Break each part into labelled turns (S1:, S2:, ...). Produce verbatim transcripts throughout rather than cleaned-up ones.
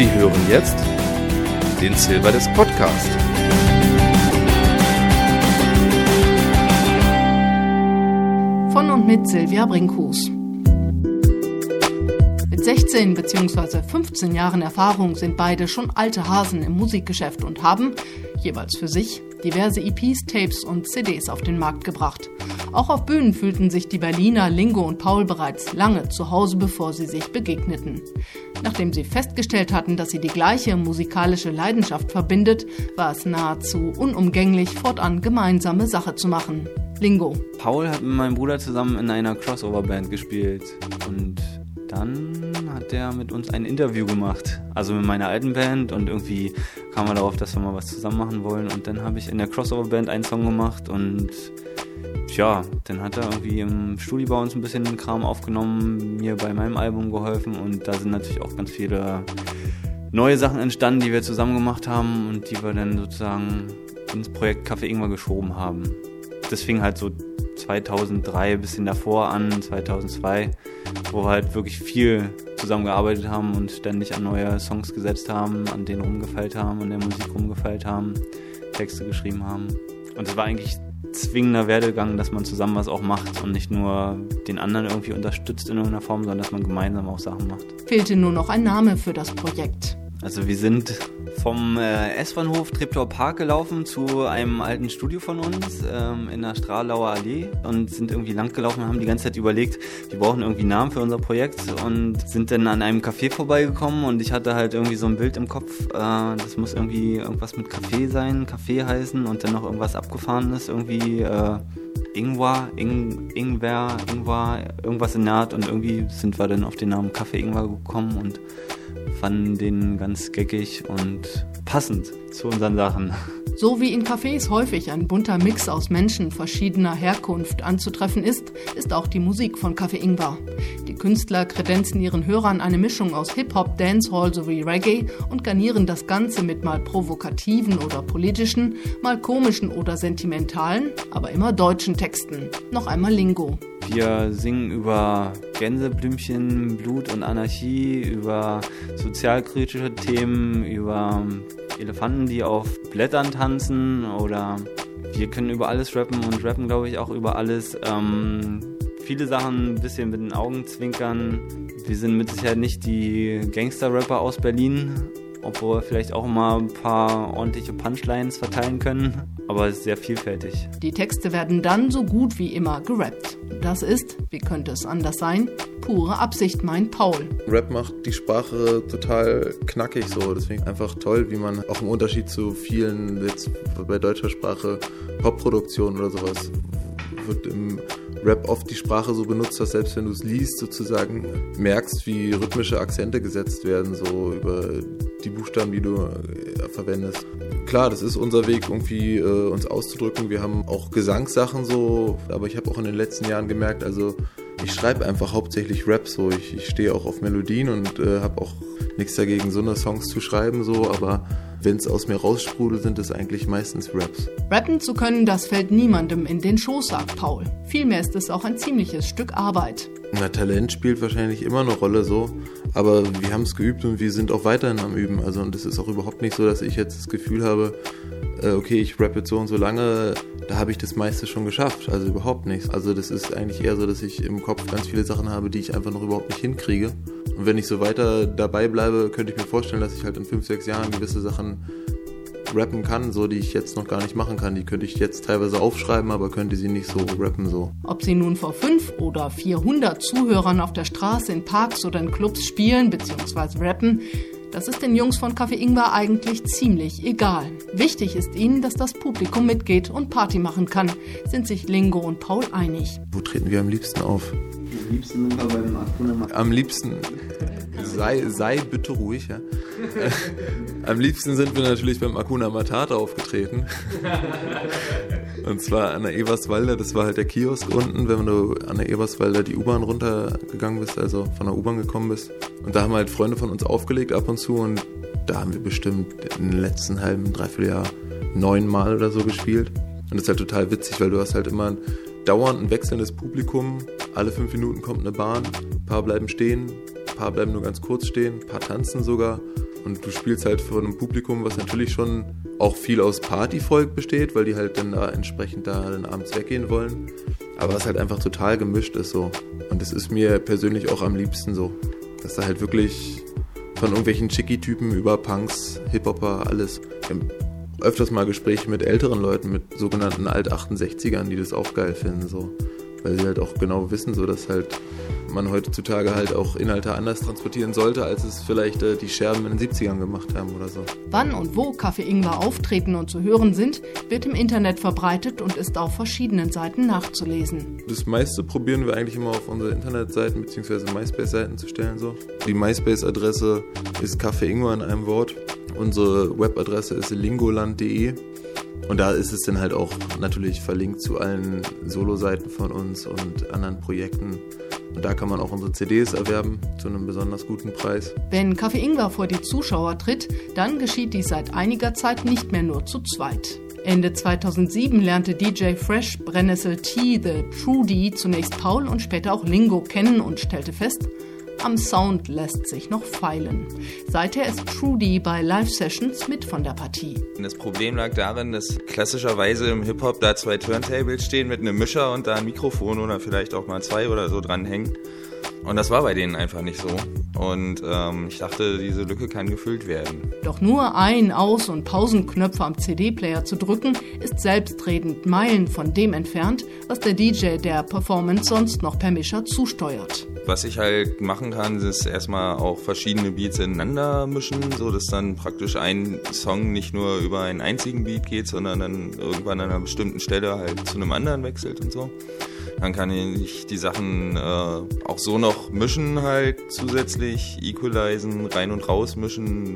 S1: Sie hören jetzt den Silverdesk Podcast.
S2: Von und mit Silvia Brinkhus. Mit sechzehn bzw. fünfzehn Jahren Erfahrung sind beide schon alte Hasen im Musikgeschäft und haben, jeweils für sich, diverse E Ps, Tapes und C Ds auf den Markt gebracht. Auch auf Bühnen fühlten sich die Berliner Lingo und Paul bereits lange zu Hause, bevor sie sich begegneten. Nachdem sie festgestellt hatten, dass sie die gleiche musikalische Leidenschaft verbindet, war es nahezu unumgänglich, fortan gemeinsame Sache zu machen. Lingo.
S3: Paul hat mit meinem Bruder zusammen in einer Crossover-Band gespielt und dann hat er mit uns ein Interview gemacht, also mit meiner alten Band, und irgendwie kam er darauf, dass wir mal was zusammen machen wollen, und dann habe ich in der Crossover-Band einen Song gemacht und ja, dann hat er irgendwie im Studio bei uns ein bisschen Kram aufgenommen, mir bei meinem Album geholfen, und da sind natürlich auch ganz viele neue Sachen entstanden, die wir zusammen gemacht haben und die wir dann sozusagen ins Projekt Café Ingwer geschoben haben. Das fing halt so zweitausenddrei, ein bisschen davor an, zweitausendzwei, wo wir halt wirklich viel zusammengearbeitet haben und ständig an neue Songs gesetzt haben, an denen rumgefeilt haben, an der Musik rumgefeilt haben, Texte geschrieben haben. Und es war eigentlich zwingender Werdegang, dass man zusammen was auch macht und nicht nur den anderen irgendwie unterstützt in irgendeiner Form, sondern dass man gemeinsam auch Sachen macht.
S2: Fehlte nur noch ein Name für das Projekt.
S3: Also wir sind vom äh, S-Bahnhof Treptower Park gelaufen zu einem alten Studio von uns ähm, in der Stralauer Allee und sind irgendwie lang gelaufen und haben die ganze Zeit überlegt, wir brauchen irgendwie einen Namen für unser Projekt, und sind dann an einem Café vorbeigekommen, und ich hatte halt irgendwie so ein Bild im Kopf, äh, das muss irgendwie irgendwas mit Café sein, Café heißen, und dann noch irgendwas Abgefahrenes, irgendwie äh, Ingwer, Ing, Ingwer, Ingwer, irgendwas in der Art, und irgendwie sind wir dann auf den Namen Café Ingwer gekommen und fanden den ganz geckig und passend zu unseren Sachen.
S2: So wie in Cafés häufig ein bunter Mix aus Menschen verschiedener Herkunft anzutreffen ist, ist auch die Musik von Café Ingwer. Die Künstler kredenzen ihren Hörern eine Mischung aus Hip-Hop, Dancehall sowie Reggae und garnieren das Ganze mit mal provokativen oder politischen, mal komischen oder sentimentalen, aber immer deutschen Texten. Noch einmal Lingo.
S3: Wir singen über Gänseblümchen, Blut und Anarchie, über sozialkritische Themen, über Elefanten, die auf Blättern tanzen, oder wir können über alles rappen und rappen, glaube ich, auch über alles. Ähm, viele Sachen ein bisschen mit den Augen zwinkern. Wir sind mit Sicherheit nicht die Gangster-Rapper aus Berlin, obwohl wir vielleicht auch mal ein paar ordentliche Punchlines verteilen können, aber es ist sehr vielfältig.
S2: Die Texte werden dann so gut wie immer gerappt. Das ist, wie könnte es anders sein, pure Absicht, meint Paul.
S4: Rap macht die Sprache total knackig so, deswegen einfach toll, wie man auch im Unterschied zu vielen jetzt bei deutscher Sprache Popproduktionen oder sowas wird im Rap oft die Sprache so benutzt, dass selbst wenn du es liest, sozusagen merkst, wie rhythmische Akzente gesetzt werden, so über die Buchstaben, die du äh, verwendest. Klar, das ist unser Weg, irgendwie äh, uns auszudrücken. Wir haben auch Gesangssachen so, aber ich habe auch in den letzten Jahren gemerkt, also ich schreibe einfach hauptsächlich Rap so. Ich, ich stehe auch auf Melodien und äh, habe auch nichts dagegen, so eine Songs zu schreiben so, aber wenn es aus mir raussprudelt, sind es eigentlich meistens Raps.
S2: Rappen zu können, das fällt niemandem in den Schoß, sagt Paul. Vielmehr ist es auch ein ziemliches Stück Arbeit.
S4: Na, Talent spielt wahrscheinlich immer eine Rolle so, aber wir haben es geübt und wir sind auch weiterhin am Üben. Also, und es ist auch überhaupt nicht so, dass ich jetzt das Gefühl habe, äh, okay, ich rappe jetzt so und so lange, da habe ich das meiste schon geschafft. Also überhaupt nichts. Also das ist eigentlich eher so, dass ich im Kopf ganz viele Sachen habe, die ich einfach noch überhaupt nicht hinkriege. Und wenn ich so weiter dabei bleibe, könnte ich mir vorstellen, dass ich halt in fünf, sechs Jahren gewisse Sachen rappen kann, so die ich jetzt noch gar nicht machen kann. Die könnte ich jetzt teilweise aufschreiben, aber könnte sie nicht so rappen so.
S2: Ob sie nun vor fünf oder vierhundert Zuhörern auf der Straße, in Parks oder in Clubs spielen bzw. rappen, das ist den Jungs von Café Ingwer eigentlich ziemlich egal. Wichtig ist ihnen, dass das Publikum mitgeht und Party machen kann, sind sich Lingo und Paul einig.
S4: Wo treten wir am liebsten auf?
S3: Am liebsten sind wir beim Akuna Matata.
S4: Am liebsten, sei, sei bitte ruhig, ja. Am liebsten sind wir natürlich beim Akuna Matata aufgetreten. Und zwar an der Eberswalder, das war halt der Kiosk unten, wenn du an der Eberswalder die U-Bahn runtergegangen bist, also von der U-Bahn gekommen bist. Und da haben halt Freunde von uns aufgelegt ab und zu, und da haben wir bestimmt in den letzten halben, dreiviertel Jahr neunmal oder so gespielt. Und das ist halt total witzig, weil du hast halt immer dauernd ein wechselndes Publikum. Alle fünf Minuten kommt eine Bahn, ein paar bleiben stehen, ein paar bleiben nur ganz kurz stehen, ein paar tanzen sogar. Und du spielst halt vor einem Publikum, was natürlich schon auch viel aus Partyvolk besteht, weil die halt dann da entsprechend da dann abends weggehen wollen. Aber was halt einfach total gemischt ist so. Und das ist mir persönlich auch am liebsten so. Dass da halt wirklich von irgendwelchen Chicky-Typen über Punks, Hip-Hopper, alles. Wir haben öfters mal Gespräche mit älteren Leuten, mit sogenannten Alt-achtundsechzigern, die das auch geil finden so. Weil sie halt auch genau wissen, so dass halt man heutzutage halt auch Inhalte anders transportieren sollte, als es vielleicht äh, die Scherben in den siebzigern gemacht haben oder so.
S2: Wann und wo Café Ingwer auftreten und zu hören sind, wird im Internet verbreitet und ist auf verschiedenen Seiten nachzulesen.
S4: Das meiste probieren wir eigentlich immer auf unsere Internetseiten bzw. MySpace-Seiten zu stellen. So. Die MySpace-Adresse ist Café Ingwer in einem Wort. Unsere Webadresse ist lingoland punkt de. Und da ist es dann halt auch natürlich verlinkt zu allen Solo-Seiten von uns und anderen Projekten. Und da kann man auch unsere C Ds erwerben zu einem besonders guten Preis.
S2: Wenn Café Ingwer vor die Zuschauer tritt, dann geschieht dies seit einiger Zeit nicht mehr nur zu zweit. Ende zweitausendsieben lernte D J Fresh Brennnessel T, The Trudy, zunächst Paul und später auch Lingo kennen und stellte fest, am Sound lässt sich noch feilen. Seither ist Trudy bei Live-Sessions mit von der Partie.
S5: Das Problem lag darin, dass klassischerweise im Hip-Hop da zwei Turntables stehen mit einem Mischer und da ein Mikrofon oder vielleicht auch mal zwei oder so dranhängen. Und das war bei denen einfach nicht so. Und ähm, ich dachte, diese Lücke kann gefüllt werden.
S2: Doch nur Ein-, Aus- und Pausenknöpfe am C D-Player zu drücken, ist selbstredend Meilen von dem entfernt, was der D J der Performance sonst noch per Mischer zusteuert.
S5: Was ich halt machen kann, ist erstmal auch verschiedene Beats ineinander mischen, so dass dann praktisch ein Song nicht nur über einen einzigen Beat geht, sondern dann irgendwann an einer bestimmten Stelle halt zu einem anderen wechselt und so. Dann kann ich die Sachen äh, auch so noch mischen halt zusätzlich, equalisen, rein und raus mischen.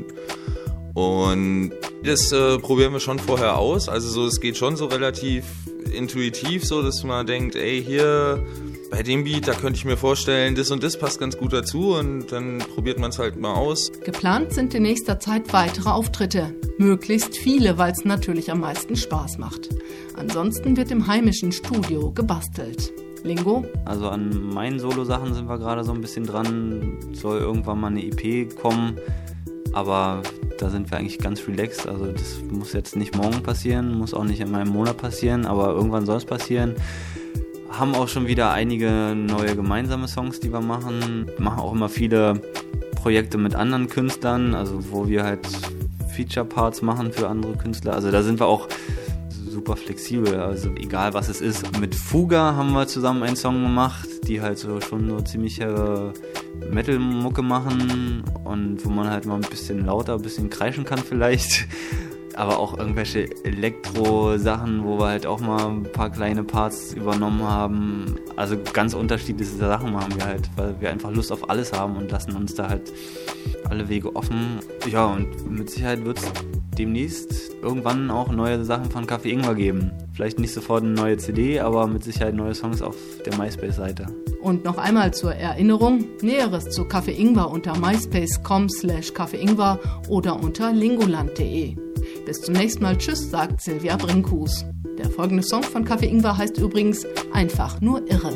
S5: Und das äh, probieren wir schon vorher aus. Also so, es geht schon so relativ intuitiv so, dass man denkt, ey, hier bei dem Beat, da könnte ich mir vorstellen, das und das passt ganz gut dazu und dann probiert man es halt mal aus.
S2: Geplant sind in nächster Zeit weitere Auftritte. Möglichst viele, weil es natürlich am meisten Spaß macht. Ansonsten wird im heimischen Studio gebastelt. Lingo?
S3: Also an meinen Solo-Sachen sind wir gerade so ein bisschen dran. Soll irgendwann mal eine E P kommen, aber da sind wir eigentlich ganz relaxed. Also das muss jetzt nicht morgen passieren, muss auch nicht in meinem Monat passieren, aber irgendwann soll es passieren. Haben auch schon wieder einige neue gemeinsame Songs, die wir machen. Machen auch immer viele Projekte mit anderen Künstlern, also wo wir halt Feature-Parts machen für andere Künstler. Also da sind wir auch super flexibel, also egal was es ist. Mit Fuga haben wir zusammen einen Song gemacht, die halt so schon so ziemliche Metal-Mucke machen und wo man halt mal ein bisschen lauter, ein bisschen kreischen kann vielleicht. Aber auch irgendwelche Elektro-Sachen, wo wir halt auch mal ein paar kleine Parts übernommen haben. Also ganz unterschiedliche Sachen machen wir halt, weil wir einfach Lust auf alles haben und lassen uns da halt alle Wege offen. Ja, und mit Sicherheit wird es demnächst irgendwann auch neue Sachen von Café Ingwer geben. Vielleicht nicht sofort eine neue C D, aber mit Sicherheit neue Songs auf der MySpace-Seite.
S2: Und noch einmal zur Erinnerung, Näheres zu Café Ingwer unter myspace punkt com slash Café Ingwer oder unter lingoland punkt de. Bis zum nächsten Mal. Tschüss, sagt Silvia Brinkhus. Der folgende Song von Café Ingwer heißt übrigens Einfach nur irre.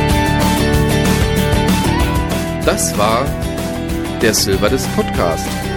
S1: Das war der Silverdisc Podcast.